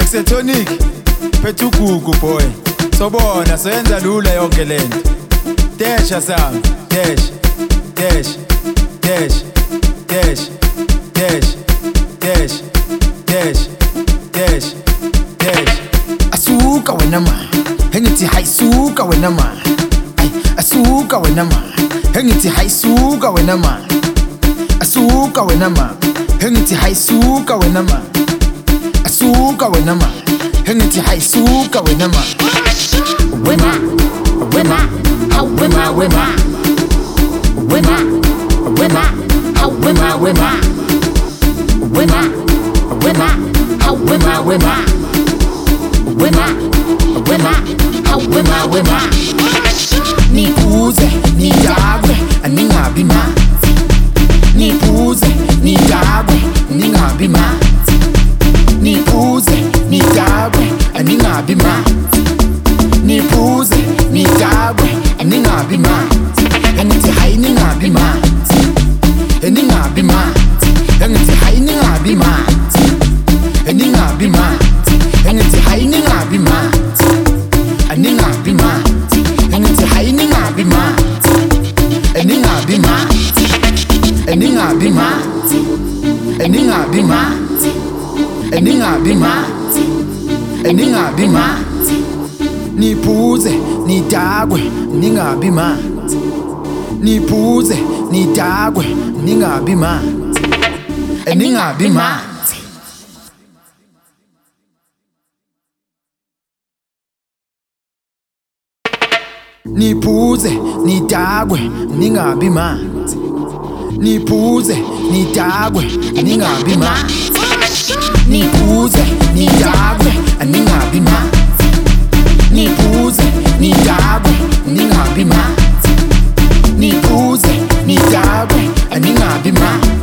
Tonic phethe ugugu boy sobona soyenza lula yonke lento desha sami desha desha desha desha desha desha desha desha desha asuka wena ma engithi hayisuka wena ma asuka wena ma engithi hayisuka wena ma asuka wena ma engithi hayisuka wena ma asuka wena ma engithi hayisuka wena ma wema wema how wema wema wema wema how wema wema wema wema how wema wema wema wema how wema wema nipuze nijagwe aningabi manzi nipuze nijagwe ningabi manzi nipuze nijagwe aningabi manzi nipuze nijagwe aningabi manzi engithi hayi ningabi manzi eningabi manzi engithi hayi ningabi manzi eningabi manzi engithi hayi ningabi manzi aningabi manzi engithi hayi ningabi manzi eningabi manzi eningabi manzi eningabi manzi eningabi manzi eningabi manzi nipuze nidagwe ningabi manzi nipuze nidagwe ningabi manzi eningabi manzi nipuze nidagwe ningabi manzi nipuze nidagwe ningabi manzi nipuze nidagwe ningabi manzi nipuze nidagwe ningabi manzi nipuze nidagwe ningabi manzi